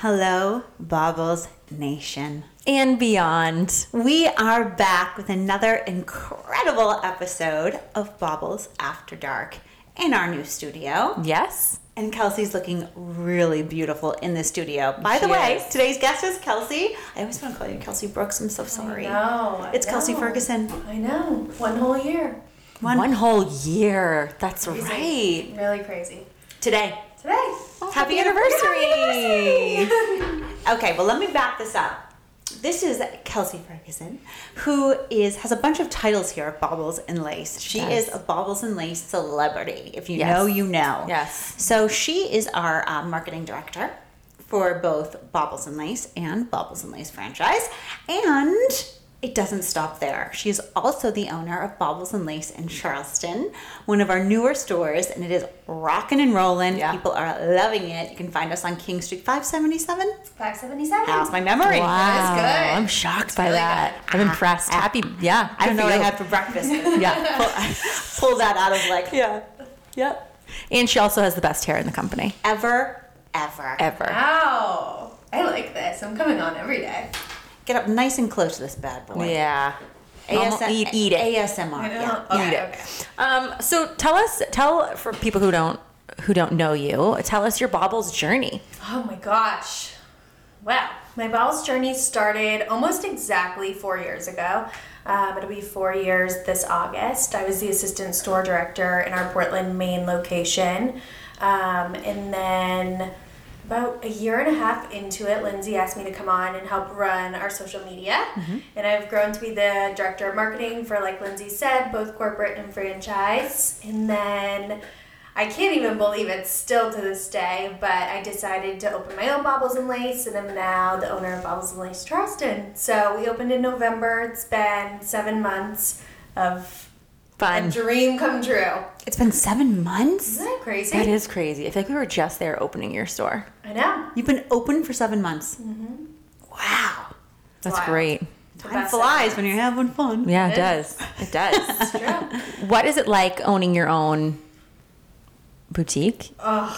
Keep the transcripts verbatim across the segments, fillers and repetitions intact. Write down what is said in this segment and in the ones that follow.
Hello, Baubles Nation. And beyond. We are back with another incredible episode of Baubles After Dark in our new studio. Yes. And Kelsey's looking really beautiful in the studio. By the She way, is. today's guest is Kelsey. I always want to call you Kelsey Brooks. I'm so sorry. I know. I It's Kelsey know. Ferguson. I know. One whole year. One, One whole year. That's Crazy. right. Really crazy. today. Today. Oh, Happy, happy anniversary! anniversary. Okay, well, let me back this up. This is Kelsey Ferguson, who is has a bunch of titles here at Baubles and Lace. She Yes. is a Baubles and Lace celebrity. If you Yes. know, you know. Yes. So she is our uh, marketing director for both Baubles and Lace and Baubles and Lace franchise. And it doesn't stop there. She is also the owner of Baubles and Lace in Charleston, one of our newer stores, and it is rocking and rolling. Yeah. People are loving it. You can find us on King Street five seventy-seven. five seventy-seven. How's my memory? Wow. That is good. I'm shocked It's by really that. good. I'm impressed. Ah, Happy. Yeah. I don't good know for what I you. had for breakfast. Yeah. pull, pull that out of like Yeah. Yep. And she also has the best hair in the company. ever, ever. Ever. Wow. I like this. I'm coming on every day. Get up nice and close to this bad boy. Yeah. A S M- Almost- eat, eat it. A S M R. I know. Yeah. Okay, Eat it. okay. Um, so tell us, tell for people who don't who don't know you, tell us your Baubles journey. Oh my gosh. Wow. My Baubles journey started almost exactly four years ago. Um, it'll be four years this August. I was the assistant store director in our Portland, Maine location. Um, and then about a year and a half into it, Lindsay asked me to come on and help run our social media. And I've grown to be the director of marketing for, like Lindsay said, both corporate and franchise. And then I can't even believe it still to this day, but I decided to open my own Baubles and Lace, and I'm now the owner of Baubles and Lace Charleston. So we opened in November. It's been seven months of Fun. a dream come true. It's been seven months? Isn't that crazy? That is crazy. I feel like we were just there opening your store. I know. You've been open for seven months. Mm-hmm. Wow. That's Wild. great. The Time best flies seven when you're having fun. Yeah, it It does. It does. months. It's true. What is it like owning your own boutique?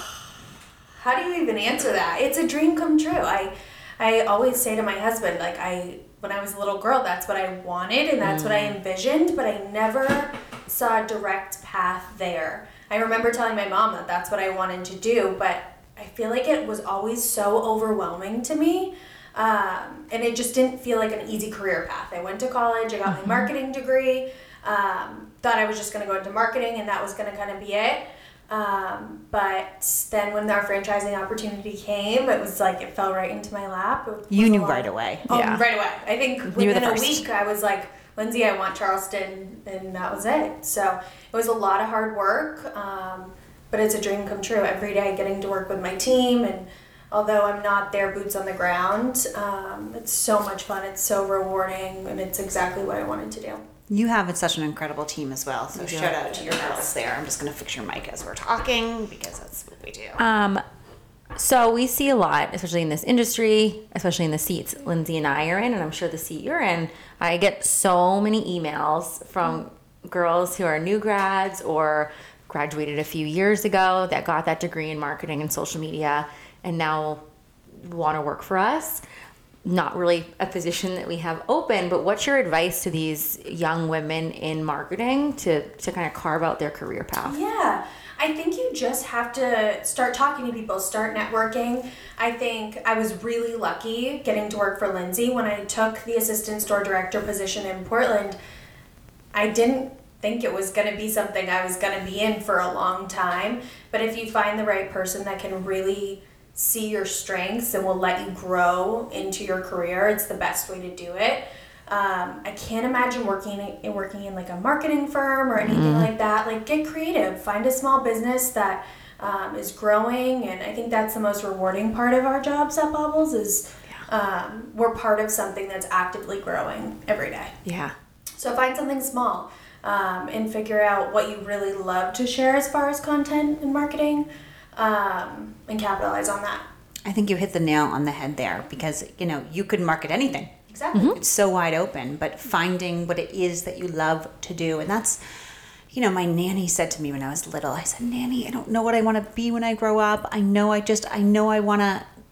How do you even answer that? It's a dream come true. I I always say to my husband, like I when I was a little girl, that's what I wanted and that's what I envisioned, but I never saw a direct path there. I remember telling my mom that that's what I wanted to do, but I feel like it was always so overwhelming to me. Um, and it just didn't feel like an easy career path. I went to college, I got my marketing degree, um, thought I was just going to go into marketing and that was going to kind of be it. Um, but then when our franchising opportunity came, it was like it fell right into my lap. It was You a knew lot- right away. Oh, Yeah. right away. I think were within the a first. week, I was like, Lindsay, I want Charleston, and that was it. So it was a lot of hard work, um, but it's a dream come true. Every day, getting to work with my team, and although I'm not there, boots on the ground, um, it's so much fun. It's so rewarding, and it's exactly what I wanted to do. You have such an incredible team as well. So You do. shout out to your girls there. I'm just going to fix your mic as we're talking because that's what we do. Um, so we see a lot, especially in this industry, especially in the seats Lindsay and I are in, and I'm sure the seat you're in. I get so many emails from girls who are new grads or graduated a few years ago that got that degree in marketing and social media and now want to work for us. Not really a position that we have open, but what's your advice to these young women in marketing to, to kind of carve out their career path? Yeah, I think you just have to start talking to people, start networking. I think I was really lucky getting to work for Lindsay. When I took the assistant store director position in Portland, I didn't think it was going to be something I was going to be in for a long time. But if you find the right person that can really see your strengths and will let you grow into your career, it's the best way to do it. Um, I can't imagine working in working in like a marketing firm or anything Mm-hmm. like that. Like, get creative, find a small business that um, is growing, and I think that's the most rewarding part of our jobs at Baubles is um, we're part of something that's actively growing every day. Yeah. So find something small um, and figure out what you really love to share as far as content and marketing, um, and capitalize on that. I think you hit the nail on the head there because, you know, you could market anything. Exactly. It's so wide open, but finding what it is that you love to do. And that's, you know, my nanny said to me when I was little, I said, Nanny, I don't know what I want to be when I grow up. I know I just, I know I want to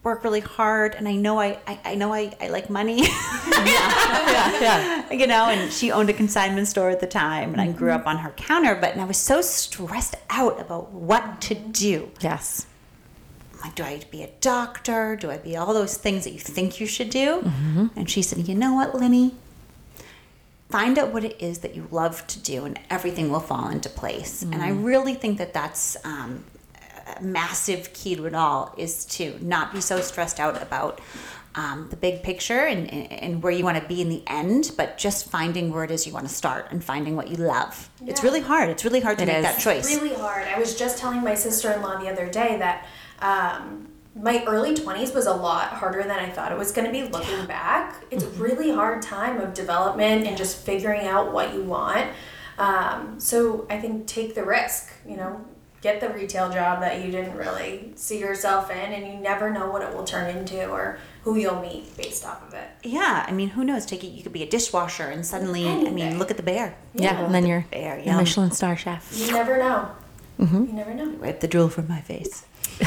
work really hard, and I know I, I, I know I, I like money. yeah, yeah. You know, and she owned a consignment store at the time, and I grew up on her counter, but and I was so stressed out about what to do. Yes. Like, do I be a doctor? Do I be all those things that you think you should do? Mm-hmm. And she said, you know what, Linny? Find out what it is that you love to do, and everything will fall into place. Mm. And I really think that that's um, a massive key to it all, is to not be so stressed out about um, the big picture and, and where you want to be in the end, but just finding where it is you want to start and finding what you love. Yeah. It's really hard. It's really hard to it make is. that choice. It's really hard. I was just telling my sister-in-law the other day that um, my early twenties was a lot harder than I thought it was going to be looking back. It's a really hard time of development and just figuring out what you want. Um, so I think take the risk, you know, get the retail job that you didn't really see yourself in, and you never know what it will turn into or who you'll meet based off of it. Yeah, I mean, who knows? Take it. You could be a dishwasher, and suddenly, Anything. I mean, look at the bear. Yeah, Yeah. and then you're Bear, a yum. Michelin star chef. You never know. Mm-hmm. You never know. Wipe the drool from my face.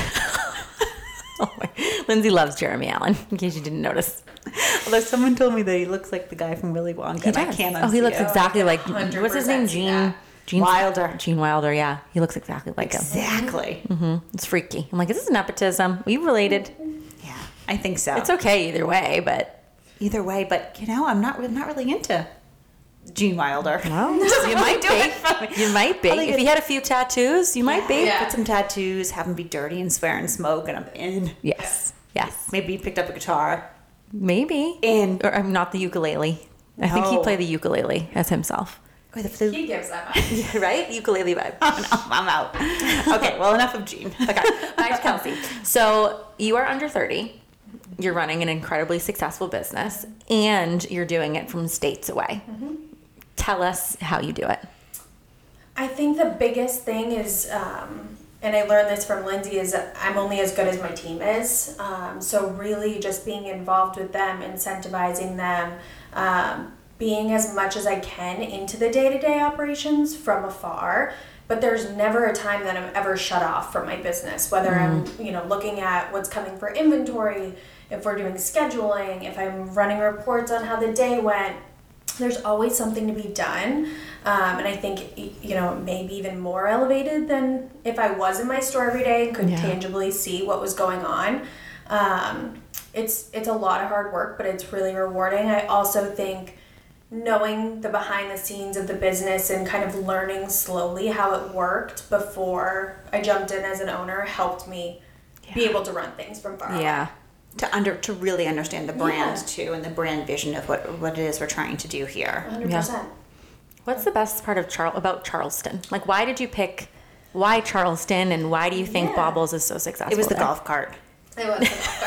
Oh my. Lindsay loves Jeremy Allen, in case you didn't notice. Although someone told me that he looks like the guy from Willy Wonka. He and I does. can't Oh, he unsee looks it. exactly like, one hundred what's his name? percent see Gene, that. Gene Wilder. Gene Wilder, yeah. He looks exactly like him. Exactly. Mm-hmm. It's freaky. I'm like, is this nepotism? We related. Yeah, I think so. It's okay either way, but Either way, but you know, I'm not. I'm not really into Gene Wilder. well, you might Do it for me. be. You might be. I think If he had a few tattoos, you might be. Yeah. Put some tattoos, have him be dirty and swear and smoke, and I'm in. Yes. Yes. Maybe he picked up a guitar. Maybe. In. Or um, not the ukulele. I think No. he'd play the ukulele as himself. Or the flute. He gives that much. Yeah, right? Ukulele vibe. Oh, no, I'm out. Okay, well, enough of Gene. Okay, back to Kelsey. So you are under thirty. You're running an incredibly successful business, and you're doing it from states away. Mm-hmm. Tell us how you do it. I think the biggest thing is, um, and I learned this from Lindsay, is that I'm only as good as my team is. Um, so really just being involved with them, incentivizing them, um, being as much as I can into the day-to-day operations from afar. But there's never a time that I'm ever shut off from my business, whether mm-hmm. I'm, you know, looking at what's coming for inventory, if we're doing scheduling, if I'm running reports on how the day went. There's always something to be done. Um, and I think, you know, maybe even more elevated than if I was in my store every day and could Yeah. tangibly see what was going on. Um, it's, it's a lot of hard work, but it's really rewarding. I also think knowing the behind the scenes of the business and kind of learning slowly how it worked before I jumped in as an owner helped me be able to run things from far away. Yeah. To under to really understand the brand Yeah. too, and the brand vision of what what it is we're trying to do here. one hundred percent. What's the best part of Char- about Charleston? Like, why did you pick, why Charleston, and why do you think Yeah. Baubles is so successful It was the there? golf cart. It was the golf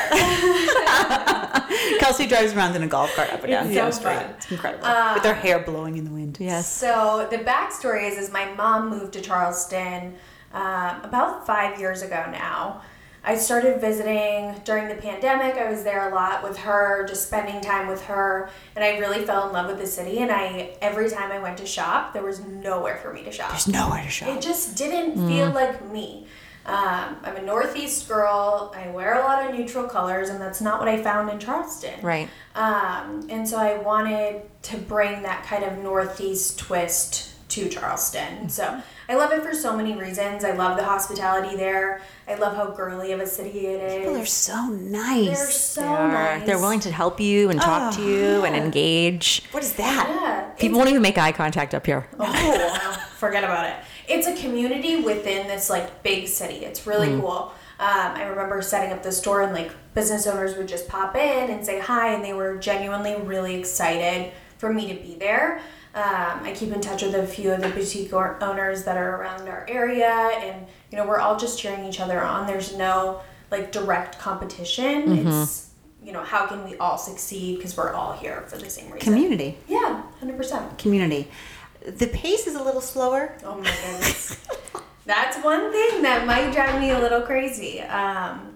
cart. Kelsey drives around in a golf cart up and down It's Yonge so Street. fun. It's incredible. Uh, With her hair blowing in the wind. Yes. So the backstory is, is my mom moved to Charleston um, about five years ago now. I started visiting during the pandemic. I was there a lot with her, just spending time with her, and I really fell in love with the city. And I, every time I went to shop, there was nowhere for me to shop. There's nowhere to shop. It just didn't feel like me. Um, I'm a Northeast girl. I wear a lot of neutral colors, and that's not what I found in Charleston. Right. Um, and so I wanted to bring that kind of Northeast twist to Charleston. So I love it for so many reasons. I love the hospitality there. I love how girly of a city it is. People are so They're nice. so They are. nice. They're willing to help you and talk to you and engage. What is that? Yeah. People won't even make eye contact up here. Oh, well, forget about it. It's a community within this like big city. It's really cool. Um, I remember setting up the store and like business owners would just pop in and say hi, and they were genuinely really excited for me to be there. Um, I keep in touch with a few of the boutique or- owners that are around our area, and you know we're all just cheering each other on. There's no like direct competition. Mm-hmm. It's you know how can we all succeed because we're all here for the same reason. Community. Yeah, one hundred percent. Community. The pace is a little slower. Oh my goodness. That's one thing that might drive me a little crazy. Um,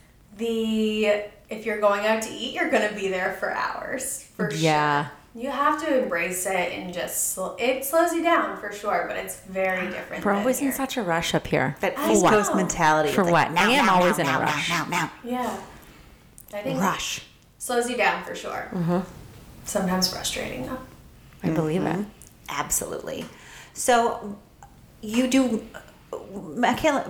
the if you're going out to eat, you're gonna be there for hours for Yeah. sure. You have to embrace it and just sl- it slows you down for sure, but it's very different. We're than always in here. such a rush up here. That I East know. Coast mentality. For It's what? Now, I am now, always now, in a now, rush. Now, now, now. Yeah. I think rush. slows you down for sure. Mm-hmm. Sometimes frustrating though. I believe Mm-hmm. it. Absolutely. So you do, Michaela.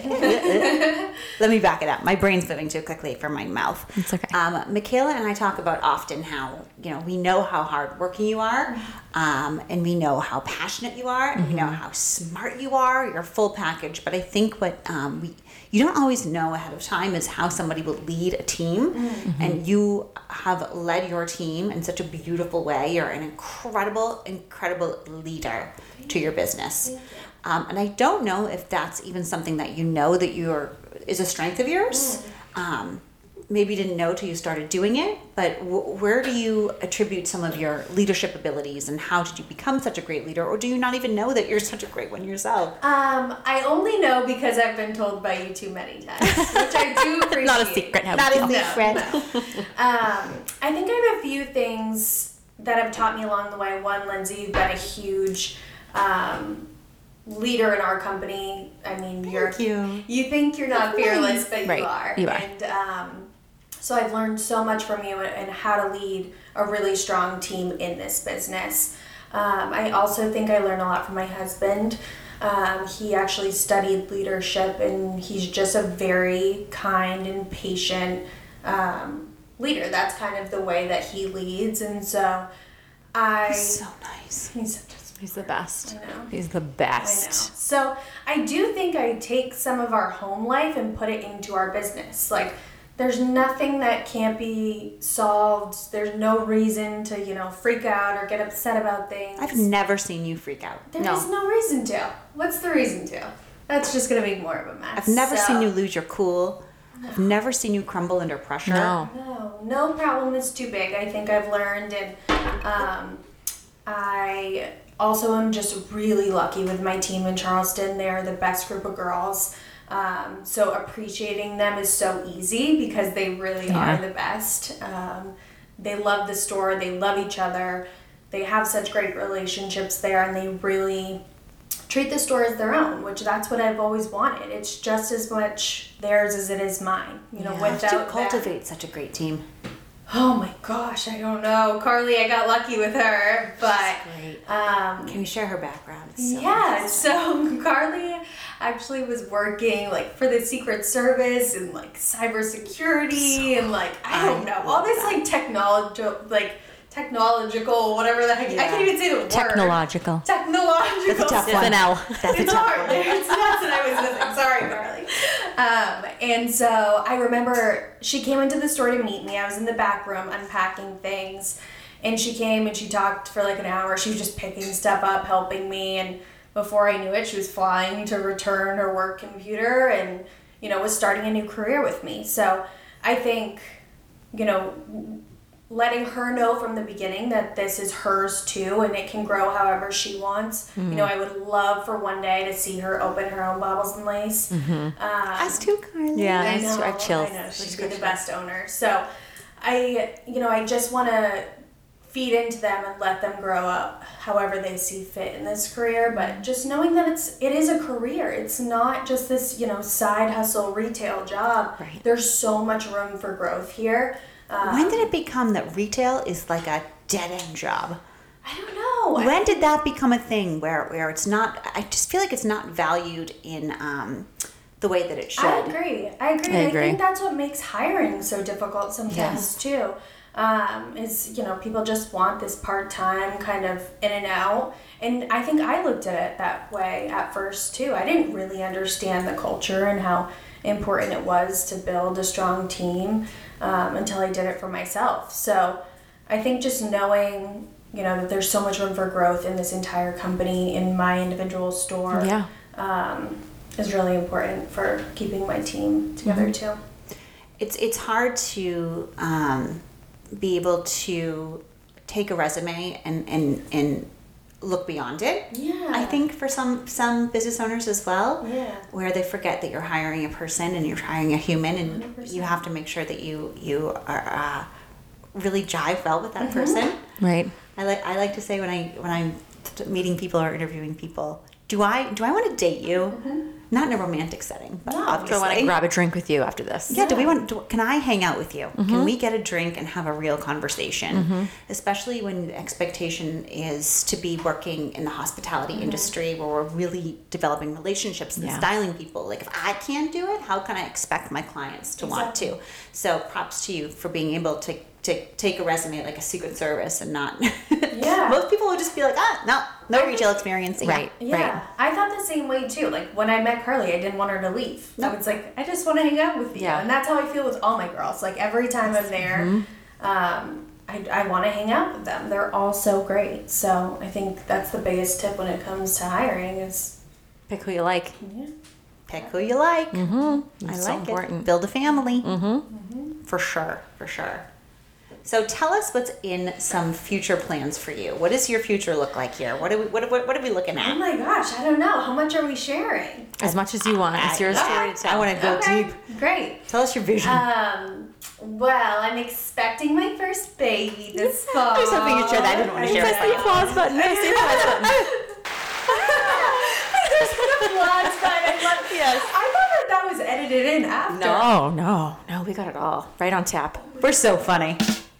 Let me back it up. My brain's moving too quickly for my mouth. It's okay. Um, Michaela and I talk about often how you know we know how hardworking you are, um, and we know how passionate you are, and we know how smart you are. You're a full package. But I think what um, we you don't always know ahead of time is how somebody will lead a team, and you have led your team in such a beautiful way. You're an incredible, incredible leader to your business. Um, and I don't know if that's even something that you know that you're is a strength of yours. Um, maybe you didn't know till you started doing it, but w- where do you attribute some of your leadership abilities, and how did you become such a great leader, or do you not even know that you're such a great one yourself? Um, I only know because I've been told by you too many times, which I do appreciate. Not a secret. No, Not a no. secret. No. Um, I think I have a few things that have taught me along the way. One, Lindsay, you've been a huge um, leader in our company. I mean, you're you. you think you're not fearless, but Right, you are. you are. And um, so I've learned so much from you and how to lead a really strong team in this business. Um, I also think I learned a lot from my husband. Um, he actually studied leadership, and he's just a very kind and patient um, leader. That's kind of the way that he leads, and so I. So nice. He's such a He's the best. I know. He's the I know. best. So I do think I take some of our home life and put it into our business. Like, there's nothing that can't be solved. There's no reason to, you know, freak out or get upset about things. I've never seen you freak out. There No. is no reason to. What's the reason to? That's just gonna make more of a mess. I've never So- seen you lose your cool. I've never seen you crumble under pressure. No. No, no problem is too big. I think I've learned, and um, I also am just really lucky with my team in Charleston. They're the best group of girls. Um, so appreciating them is so easy because they really Yeah. are the best. Um, they love the store. They love each other. They have such great relationships there, and they really treat the store as their own, which that's what I've always wanted. It's just as much theirs as it is mine. You know, How did without you that- cultivate such a great team? Oh my gosh, I don't know. Carly, I got lucky with her, but Great. um, Can you share her background? It's so yeah, interesting. so Carly actually was working like for the Secret Service and like cybersecurity and like I don't I know all love this that. like technology like technological whatever the heck I Yeah. can't even say the word Technological. technological That's a tough With one. an L. That's a it's tough hard. one. It's that's what I was missing. Sorry, Carly. Um, and so I remember she came into the store to meet me. I was in the back room unpacking things, and she came and she talked for like an hour. She was just picking stuff up, helping me, and before I knew it, she was flying to return her work computer, and you know was starting a new career with me. So I think, you know. letting her know from the beginning that this is hers too and it can grow however she wants. You know, I would love for one day to see her open her own Baubles and Lace. Um, Us too, Carly. Yeah. I I know, have chills. I know, she'd be the best owner. So I, you know, I just want to feed into them and let them grow up however they see fit in this career, but just knowing that it's it is a career. It's not just this, you know, side hustle retail job. Right. There's so much room for growth here. Um, When did it become that retail is like a dead end job? I don't know. When did that become a thing where, where it's not, I just feel like it's not valued in um, the way that it should. I agree. I agree. I I, agree. think that's what makes hiring so difficult sometimes too. Um, is you know people just want this part time kind of in and out, and I think I looked at it that way at first too. I didn't really understand the culture and how important it was to build a strong team um, until I did it for myself. So I think just knowing you know that there's so much room for growth in this entire company in my individual store. Yeah. Um, is really important for keeping my team together too. It's it's hard to um, be able to take a resume and, and, and look beyond it. Yeah. I think for some some business owners as well, Yeah. where they forget that you're hiring a person and you're hiring a human, and one hundred percent. you have to make sure that you you are uh, really jive well with that person. Right. I like I like to say when I when I'm t- meeting people or interviewing people, do I do I want to date you? Not in a romantic setting, but No. Do I want to obviously. grab a drink with you after this? Yeah, do we want? Do, can I hang out with you? Can we get a drink and have a real conversation? Especially when the expectation is to be working in the hospitality industry, where we're really developing relationships and Yeah. styling people. Like, if I can't do it, how can I expect my clients to want to? So, props to you for being able to to take a resume like a Secret Service and not. Yeah. Most people would just be like, ah, no, no retail experience. Yeah. Right. Yeah, Right. I thought the same way too. Like when I met Carly, I didn't want her to leave. I was like, I just want to hang out with you, Yeah. and that's how I feel with all my girls. Like every time I'm there, Mm-hmm. um, I, I want to hang out with them. They're all so great. So I think that's the biggest tip when it comes to hiring is, Pick who you like. yeah, Pick who you like. Mm-hmm. I It's so like important. it. Build a family. Mm-hmm. For sure, for sure. So tell us what's in some future plans for you. What does your future look like here? What are we what, what, what are we looking oh at? my gosh, I don't know. How much are we sharing? As much as you want. It's your story to tell. I want to go Okay, deep. great. Tell us your vision. Um, well, I'm expecting my first baby this fall. I was hoping you'd share that. I didn't want to share Press the it. applause button. Press the applause button. There's an applause button. I love- Yes. I thought that that was edited in after. No, no, no. We got it all right on tap. We're so funny.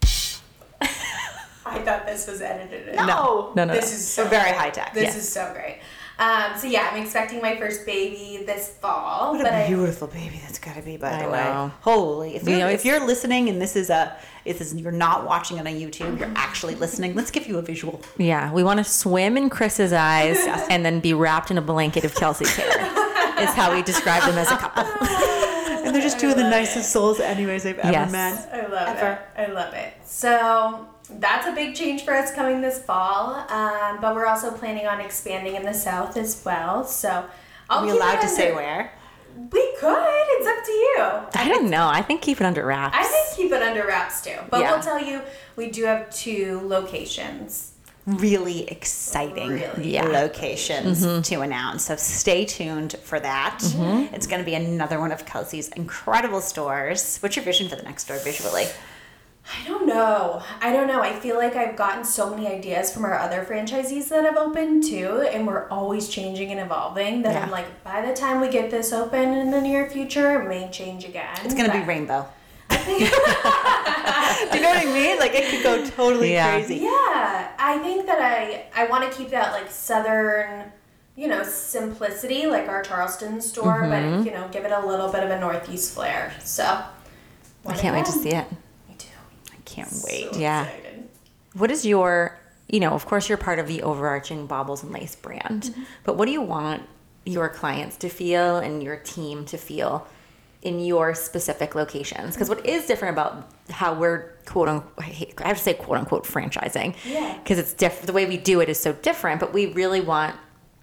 I thought this was edited in. No. No, no, This no. is so We're very great. high tech. This Yeah. is so great. Um, so yeah, I'm expecting my first baby this fall. What but a I, beautiful baby that's got to be, by I the way. know. Holy! If We you're, always- if you're listening and this is a, if this is, you're not watching it on YouTube, you're actually listening. Let's give you a visual. Yeah, we want to swim in Chris's eyes and then be wrapped in a blanket of Kelsey's hair. Is how we describe them as a couple. And they're just two of the nicest souls, anyways, I've ever Yes. met. I love Ever. it. I love it. So that's a big change for us coming this fall. Um, but we're also planning on expanding in the south as well. So I'll Are we keep allowed it to say under- where? We could. It's up to you. I don't know. I think keep it under wraps. I think keep it under wraps too. But Yeah. we'll tell you, we do have two locations. Really exciting Really. Yeah. locations Mm-hmm. to announce. So stay tuned for that. It's going to be another one of Kelsey's incredible stores. What's your vision for the next store visually? I don't know. I don't know. I feel like I've gotten so many ideas from our other franchisees that have opened too, and we're always changing and evolving. That Yeah. I'm like, by the time we get this open in the near future, it may change again. It's going to be But- rainbow. Do you know what I mean? Like, it could go totally Yeah. crazy. Yeah, I think that I I want to keep that like southern, you know, simplicity like our Charleston store, Mm-hmm. but you know, give it a little bit of a northeast flair. So I can't wait to see it. Me too. I can't wait. So Yeah. excited. What is your, you know, of course you're part of the overarching Baubles and Lace brand, Mm-hmm. but what do you want your clients to feel and your team to feel in your specific locations? Because what is different about how we're quote unquote, I hate- I have to say quote unquote franchising, Yeah. because it's different. The way we do it is so different, but we really want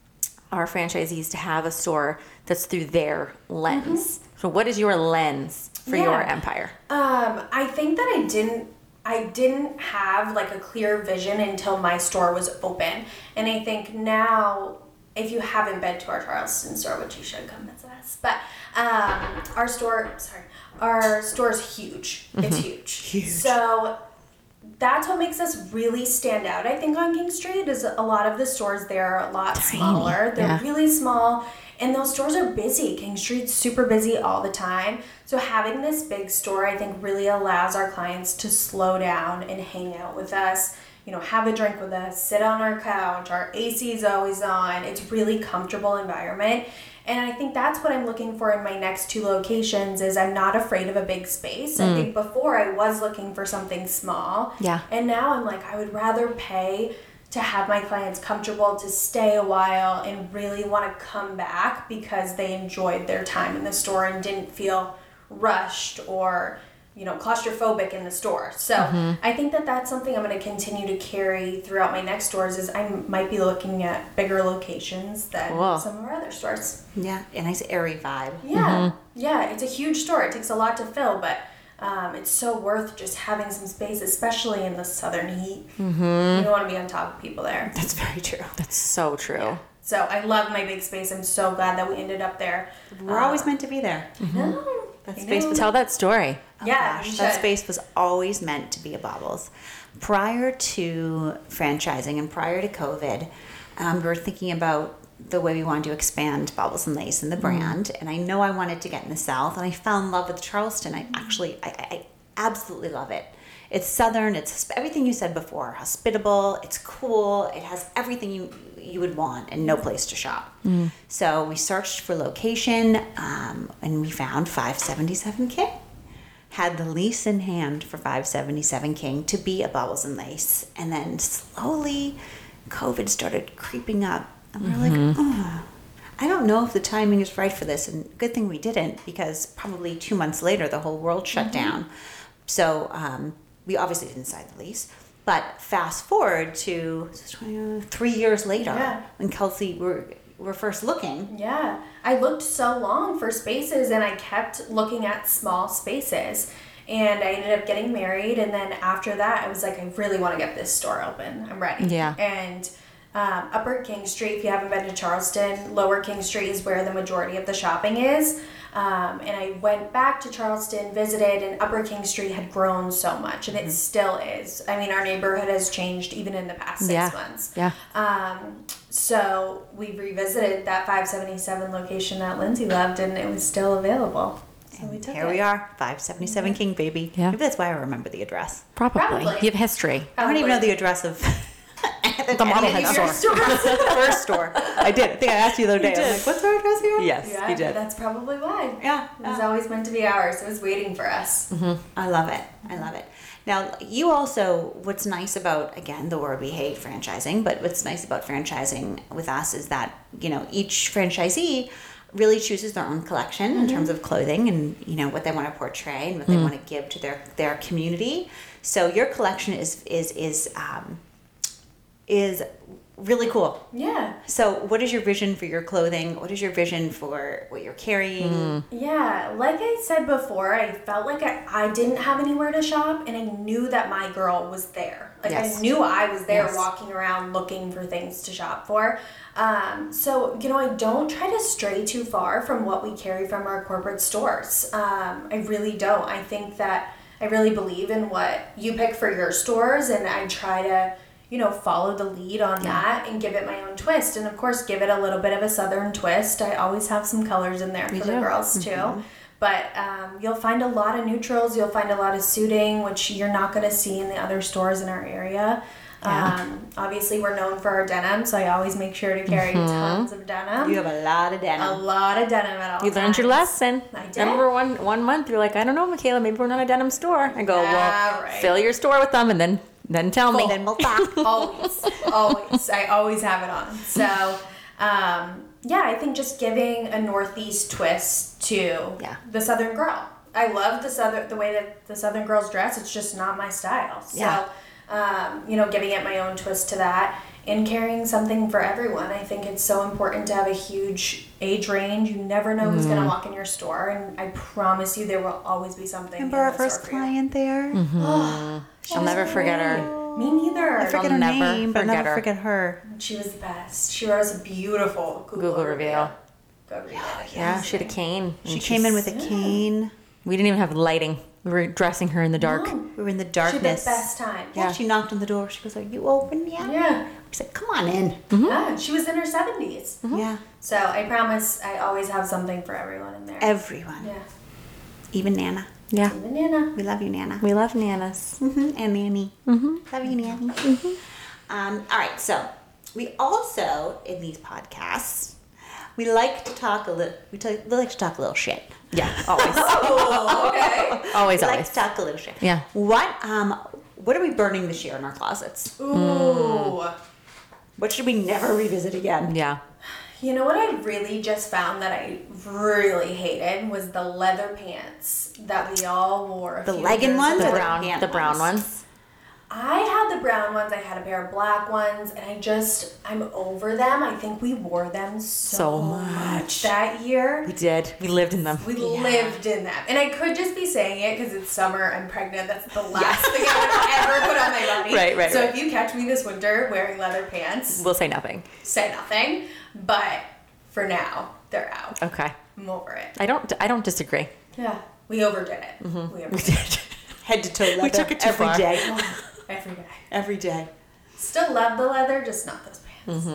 our franchisees to have a store that's through their lens. So what is your lens for Yeah. your empire? Um, I think that I didn't I didn't have like a clear vision until my store was open. And I think now if you haven't been to our Charleston store, which you should come visit us, but um, our store sorry, our store is huge. It's huge. Huge. So that's what makes us really stand out, I think, on King Street is a lot of the stores there are a lot smaller. They're yeah. really small, and those stores are busy. King Street's super busy all the time. So having this big store, I think, really allows our clients to slow down and hang out with us. You know, have a drink with us, sit on our couch. Our A C is always on. It's really comfortable environment. And I think that's what I'm looking for in my next two locations is I'm not afraid of a big space. I think before I was looking for something small. Yeah. And now I'm like, I would rather pay to have my clients comfortable, to stay a while and really want to come back because they enjoyed their time in the store and didn't feel rushed or, you know, claustrophobic in the store. So I think that that's something I'm going to continue to carry throughout my next stores is I might be looking at bigger locations than Cool. some of our other stores. Yeah, a nice airy vibe. Yeah, yeah, it's a huge store. It takes a lot to fill, but um, it's so worth just having some space, especially in the southern heat. Mm-hmm. You don't want to be on top of people there. That's very true. That's so true. So I love my big space. I'm so glad that we ended up there. We're always meant to be there. No, That I space know. was Tell that story. Oh Yeah, gosh, you that should. space was always meant to be a Baubles. Prior to franchising and prior to COVID, um, we were thinking about the way we wanted to expand Baubles and Lace and the brand. Mm. And I know I wanted to get in the South, and I fell in love with Charleston. I actually, I, I absolutely love it. It's Southern. It's everything you said before. Hospitable. It's cool. It has everything you you would want, and no place to shop. Mm. So we searched for location, um, and we found five seventy-seven King. Had the lease in hand for five seventy-seven King to be a Baubles and Lace, and then slowly, COVID started creeping up, and we we're mm-hmm. like, oh, I don't know if the timing is right for this. And good thing we didn't, because probably two months later the whole world shut mm-hmm. down. So. Um, We obviously didn't sign the lease, but fast forward to three years later, yeah. when Kelsey were were first looking. Yeah, I looked so long for spaces, and I kept looking at small spaces, and I ended up getting married, and then after that, I was like, I really want to get this store open. I'm ready. Yeah, and. Um, Upper King Street, if you haven't been to Charleston, Lower King Street is where the majority of the shopping is. Um, and I went back to Charleston, visited, and Upper King Street had grown so much, and it mm-hmm. still is. I mean, our neighborhood has changed even in the past six yeah. months. Yeah. Um, so we revisited that five seventy-seven location that Lindsay loved, and it was still available. So we took Here it. we are, five seventy-seven Mm-hmm. King, baby. Yeah. Maybe that's why I remember the address. Probably. Probably. You have history. I don't even know the address of the Marblehead Your store. the first store. I did. I think I asked you the other day. I'm like, what's our address here? Yes, Yeah, you did. that's probably why. Yeah. It was yeah. always meant to be ours. It was waiting for us. Mm-hmm. I love it. I love it. Now, you also, what's nice about, again, the word we hate, franchising, but what's nice about franchising with us is that, you know, each franchisee really chooses their own collection mm-hmm. in terms of clothing and, you know, what they want to portray and what mm. they want to give to their, their community. So your collection is, is, is, um, is really cool. Yeah. So what is your vision for your clothing? What is your vision for what you're carrying? Mm. Yeah, like I said before, I felt like I, I didn't have anywhere to shop, and I knew that my girl was there. Like Yes. I knew I was there Yes. walking around looking for things to shop for. Um, so, you know, I don't try to stray too far from what we carry from our corporate stores. Um, I really don't. I think that I really believe in what you pick for your stores, and I try to, you know, follow the lead on Yeah. that and give it my own twist. And of course, give it a little bit of a Southern twist. I always have some colors in there You for the do. girls too. Mm-hmm. But um, you'll find a lot of neutrals. You'll find a lot of suiting, which you're not going to see in the other stores in our area. Yeah. Um, obviously, we're known for our denim, so I always make sure to carry Mm-hmm. tons of denim. You have a lot of a denim. lot of denim at all You learned your times. lesson. I did. Remember one one month you're like, I don't know, Michaela, maybe we're not a denim store. I go, Yeah, well, right. fill your store with them and then then tell me. Then we'll talk. always, always. I always have it on. So, um, yeah, I think just giving a Northeast twist to Yeah. the Southern girl. I love the southern the way that the Southern girls dress. It's just not my style. So, Yeah. um, you know, giving it my own twist to that and carrying something for everyone. I think it's so important to have a huge age range. You never know who's going to walk in your store, and I promise you there will always be something. Remember in our the first store for you. client there? Oh, I'll never forget her. Me neither. I forget I'll her never name, but I'll forget never her. forget her. She was the best. She wrote us a beautiful Google, Google review. review. Go read it. Yeah, she had a cane. She and came in she's- with a cane. We didn't even have lighting. We were dressing her in the dark. No. We were in the She had the darkness. best time. Yeah, Yeah. she knocked on the door. She goes, "Are you open yet?" Yeah. We said, "Come on in." Yeah. She was in her seventies. Yeah, So I promise I always have something for everyone in there. everyone, Yeah. even Nana. Yeah. Banana. We love you, Nana. We love Nanas. hmm And Nanny. Mm-hmm. Love you, Nanny. Um, all right, so we also in these podcasts we like to talk a little. We, talk, we like to talk a little shit. Yeah, always. Oh, okay. always, We like always. to talk a little shit. Yeah. What um what are we burning this year in our closets? Ooh. What should we never revisit again? Yeah. You know what I really just found that I really hated was the leather pants that we all wore. A The few legging years ones The or ago. the brown, pant the brown ones? ones. I had the brown ones. I had a pair of black ones, and I just I'm over them. I think we wore them so, So much that year. We did. We lived in them. We lived in them. And I could just be saying it because it's summer, I'm pregnant. That's the last thing I would ever put on my body. Right, right, So right. if you catch me this winter wearing leather pants, We'll say nothing. say nothing. But for now, they're out. Okay. I'm over it. I don't. I don't disagree. Yeah. We overdid it. Mm-hmm. We overdid it. Head to toe leather. We took it too every far. day. Every day. Every day. Still love the leather, just not those pants. Mm-hmm.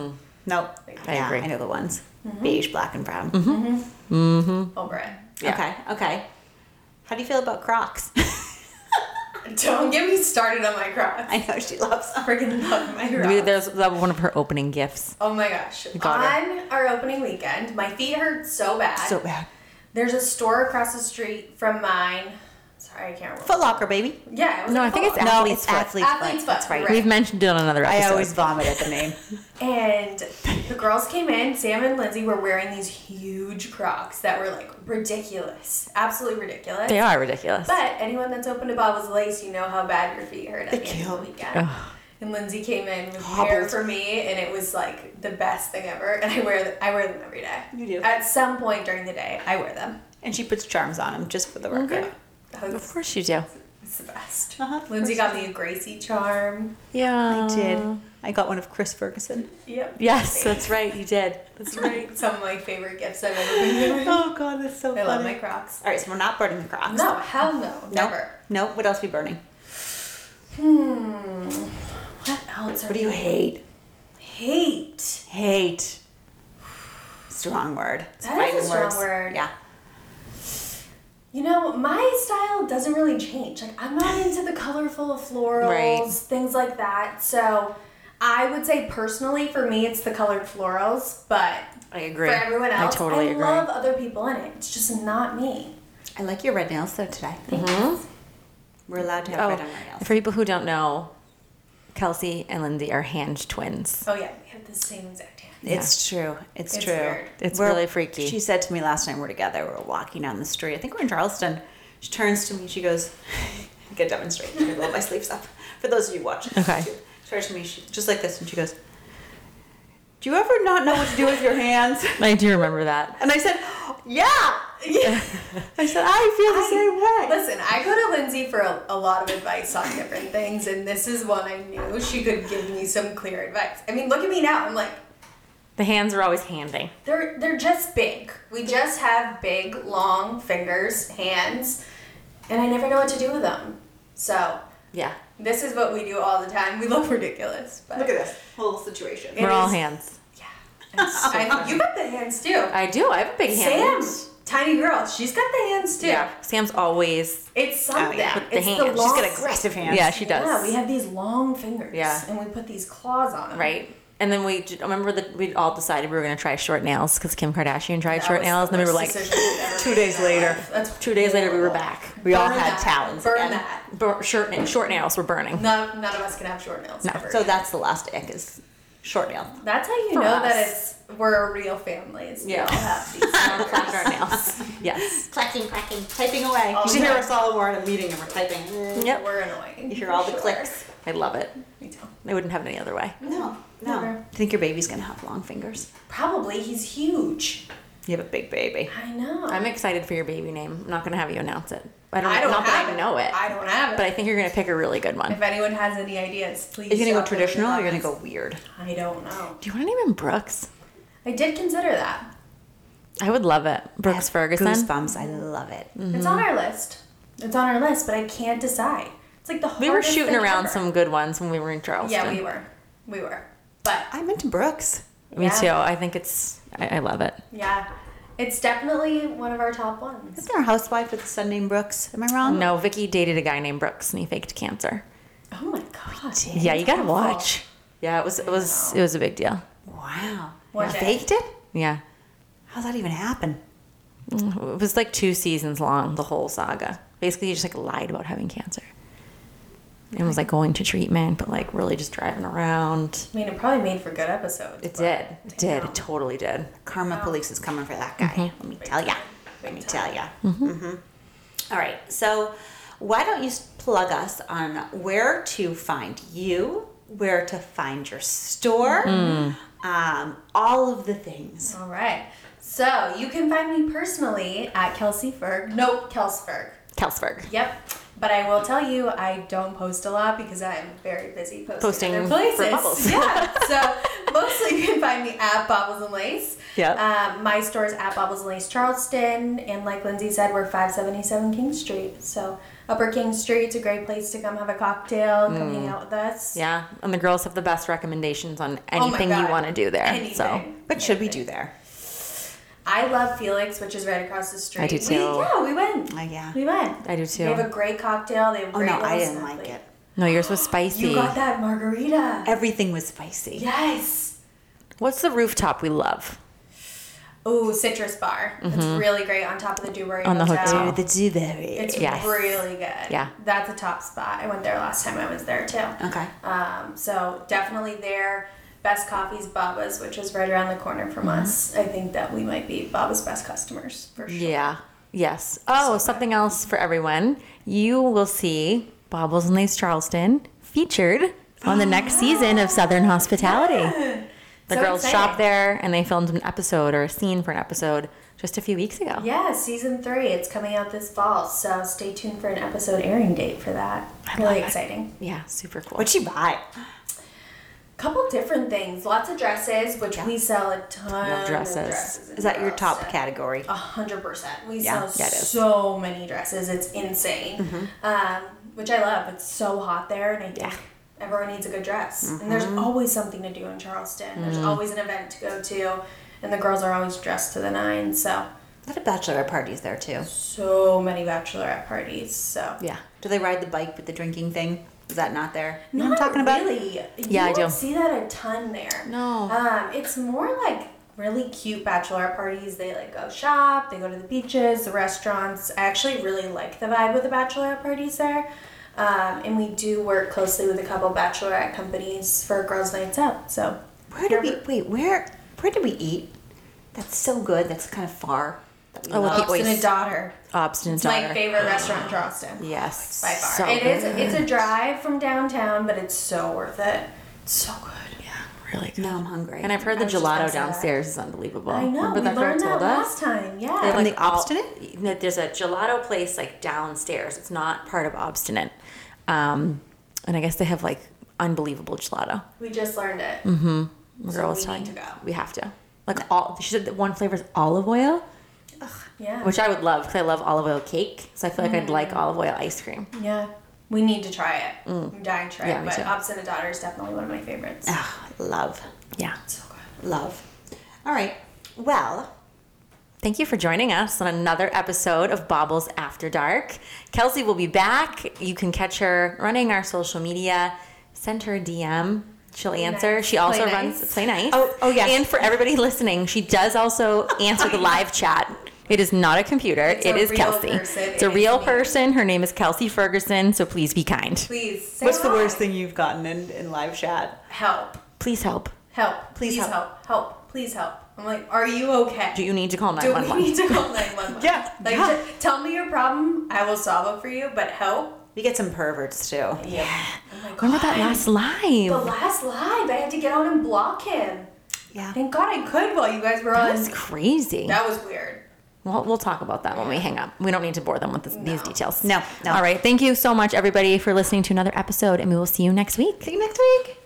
Nope. I yeah, agree. I know the ones. Mm-hmm. Beige, black, and brown. Over it. Yeah. Okay, okay. How do you feel about Crocs? Don't get me started on my Crocs. I know she loves I them. freaking love my Maybe Crocs. there's that was one of her opening gifts. Oh my gosh. got her. On our opening weekend, my feet hurt so bad. So bad. There's a store across the street from mine. Sorry, I can't remember. Foot Locker, baby. Yeah, it was No, like I think a it's Foot No, Athlete's it's foot. athlete's, Athlete's foot. foot, That's right. right. We've mentioned it on another I episode. always vomit at the name. And the girls came in, Sam and Lindsay were wearing these huge Crocs that were like ridiculous. Absolutely ridiculous. They are ridiculous. But anyone that's opened a Bob's Lace, you know how bad your feet hurt at They the end of kill. the weekend. Ugh. And Lindsay came in with Hobbled. hair for me, and it was like the best thing ever. And I wear them, I wear them every day. You do. At some point during the day, I wear them. And she puts charms on them just for the record. Oh, Of It's, course you do. it's the best. Uh-huh, of Lindsay course got me a Gracie charm. Yeah. I did. I got one of Chris Ferguson. Yep. Yes, that's right. You did. That's right. Some of my favorite gifts I've ever been given. Oh God, that's so I funny. love my Crocs. All right, so we're not burning the Crocs. No, hell no, Nope. never. Nope. What else are we burning? Hmm. What else are What do you we- hate? Hate. Hate. Strong word. It's That is a fighting strong words. word. Yeah. You know, my style doesn't really change. Like, I'm not into the colorful florals, Right. things like that. So, I would say personally, for me, it's the colored florals. But I agree. for everyone I else, I, totally agree. love other people in it. It's just not me. I like your red nails though today. Mhm. We're allowed to have Oh, red on our nails. for people who don't know, Kelsey and Lindsay are hand twins. Oh yeah, we have the same exact hand. It's true. It's, It's true. weird. It's really freaky. She said to me last time we were together, we were walking down the street. I think we're in Charleston. She turns to me. She goes, I can demonstrate. I roll my sleeves up. For those of you watching. Okay. She turns to me, she, just like this, and she goes, do you ever not know what to do with your hands? I do remember that. And I said, yeah. yeah. I said, I feel the I- same way. Listen, I go to Lindsay for a, a lot of advice on different things, and this is one I knew she could give me some clear advice. I mean, look at me now. I'm like, The hands are always handy. they're they're just big. We just have big, long fingers, hands, and I never know what to do with them. So Yeah. this is what we do all the time. We look ridiculous, but Look at this whole situation. It We're all is- hands. yeah. It's- I, you got the hands too. I do. I have a big hand. Sam, tiny girl, she's got the hands too. Yeah. Sam's always. It's something. yeah. With the it's hands. the She's long, She's got aggressive hands. Yeah, she does. Yeah, we have these long fingers. Yeah. And we put these claws on them. Right. And then we j- remember that we all decided we were going to try short nails because Kim Kardashian tried That short was nails, the and then we were worst like, decision we've ever two made days in our later. life. That's two days later we were horrible. back. We all Burn had that. talons Burn again. that. Bur- short, na- short nails were burning. No, none of us can have short nails. No. Ever. So that's the last ick is short nail. that's how you For know us. that it's we're a real family. Is we Yeah. all have these. Clap fingers. our nails. Yes. Clacking, clacking, typing away. All You the should hear time. us all when we're in a meeting and we're typing. Yep. We're annoying. You hear for all the sure. clicks. I love it. Me too. I wouldn't have it any other way. No, no. Never. Do you think your baby's gonna have long fingers? Probably he's huge. You have a big baby. I know. I'm excited for your baby name. I'm not going to have you announce it. I don't, I don't not have that I it. know it, I don't have it. but I think you're going to pick a really good one. if anyone has any ideas, please. Are you gonna go drop them in the traditional or are you gonna comments. go weird? I don't know. Do you want to name him Brooks? I did consider that. I would love it. Brooks I have Ferguson. Goosebumps. I love it. It's on our list. It's on our list, but I can't decide. It's like the hardest We were shooting thing around ever. some good ones when we were in Charleston. Yeah, we were. We were. But I'm into Brooks. Me Yeah. too. I think it's. I, I love it. yeah, it's definitely one of our top ones. Isn't there a housewife with a son named Brooks? Am I wrong? No, Vicky dated a guy named Brooks and he faked cancer. Oh my god. Yeah, you gotta awful. watch. Yeah, it was. It was. It was a big deal. Wow. One You day. faked it? Yeah, How's that even happen? it was like two seasons long. The whole saga. Basically, he just like lied about having cancer. And was like going to treatment, but like really just driving around. I mean, it probably made for good episodes. It but- did. It did. know. It totally did. Karma police is coming for that guy. Let me tell ya. Let me tell ya. Mm-hmm. All right. So, why don't you s- plug us on where to find you, where to find your store, um, all of the things. All right. So you can find me personally at Kelsey Ferg. Nope, Kelsberg. Kelsberg. Yep. But I will tell you, I don't post a lot because I'm very busy posting, Posting other for places. Bubbles. Yeah. So mostly you can find me at Bobbles and Lace. Yep. Um, my store is at Bobbles and Lace Charleston, and like Lindsay said, we're five seventy-seven King Street. So Upper King Street's a great place to come have a cocktail, come hang out with us. Yeah, and the girls have the best recommendations on Oh my anything you God. want to do there. Anything. So What should we do there? I love Felix, which is right across the street. I do We, too. yeah, we went. Oh, yeah. We went. I do They have too. a great cocktail. They have Oh, great no, I little didn't snack like plate. it. No, yours was spicy. You got that margarita. Everything was spicy. Yes. What's the rooftop we love? Oh, Citrus Bar. It's really great on top of the Dewberry On the Hotel. hotel. Oh, the dewberry. It's Yes. really good. Yeah. That's a top spot. I went there last time I was there too. Okay. Um, so definitely there. Best Coffee's Baba's, which is right around the corner from us. I think that we might be Baba's best customers for sure. Yeah. Yes. Oh, something else for everyone. You will see Bobbles and Lace Charleston featured on the next season of Southern Hospitality. The So girls exciting. shop there, and they filmed an episode or a scene for an episode just a few weeks ago. Yeah, season three. It's coming out this fall, so stay tuned for an episode airing date for that. I Really love it. exciting. Yeah, super cool. What'd you buy? Couple different things. Lots of dresses, which Yeah. we sell a ton Love dresses. of dresses. in Is that your top Charleston. category? A hundred percent. We Yeah, sell yeah, it is. so many dresses. It's insane. Um, which I love. It's so hot there, and I think Yeah. everyone needs a good dress. And there's always something to do in Charleston. There's always an event to go to, and the girls are always dressed to the nines. So A lot of bachelorette parties there too. so many bachelorette parties. So Yeah. Do they ride the bike with the drinking thing? Is that not there? You know not what I'm talking about? really. Yeah, you I don't do. see that a ton there. No. Um, it's more like really cute bachelorette parties. They like go shop, they go to the beaches, the restaurants. I actually really like the vibe with the bachelorette parties there. Um, and we do work closely with a couple bachelorette companies for girls' nights out. So Where did we wait? Where where did we eat? That's so good. That's kind of far. That we Oh, with love. the Obstinate oyster. Daughter. Obstinate It's daughter. my favorite restaurant in Charleston. Yes. By far. So It is. good. It's a drive from downtown, but it's so worth it. It's so good. Yeah, really good. Now I'm hungry. And I've heard I the was just gonna gelato say that. downstairs is unbelievable. I know. Remember We that girl learned that told us? last time. Yeah. They, From like, the all- Obstinate? no, There's a gelato place like downstairs. It's not part of Obstinate. Um, and I guess they have like unbelievable gelato. we just learned it. The So girl was we telling need to me. go. We have to. Like all, she said that one flavor is olive oil, Yeah. which I would love because I love olive oil cake. So I feel like I'd like Mm. olive oil ice cream. Yeah. We need to try it. I'm dying to try Yeah, it. me But too. Obstinate Daughter is definitely one of my favorites. Ah, love, Yeah. So good. love. All right. Well, Thank you for joining us on another episode of Bobbles After Dark. Kelsey will be back. You can catch her running our social media. Send her a D M. She'll answer. nice. She also Play runs nice. Play Nice. Oh- oh, yes. And for everybody listening, she does also answer the live chat. It is not a computer. It's It a is real Kelsey. person. It's a It is real me. person. Her name is Kelsey Ferguson, so please be kind. Please. Say what's the hi. worst thing you've gotten in, in live chat? Help. Please help. Help. Please Please, help. help. help. Please help. I'm like, are you okay? Do you need to call Do we nine one one? need to call nine one one? Yeah, Like, yeah. t- tell me your problem. I will solve it for you. But help. We get some perverts too. Yeah. Oh my Remember that God. last live? The last live, I had to get on and block him. Yeah. Thank God I could while you guys were That on. was crazy. That was weird. Well, we'll talk about that when we hang up. We don't need to bore them with this, these details. No, no. All right. Thank you so much, everybody, for listening to another episode, and we will see you next week. See you next week.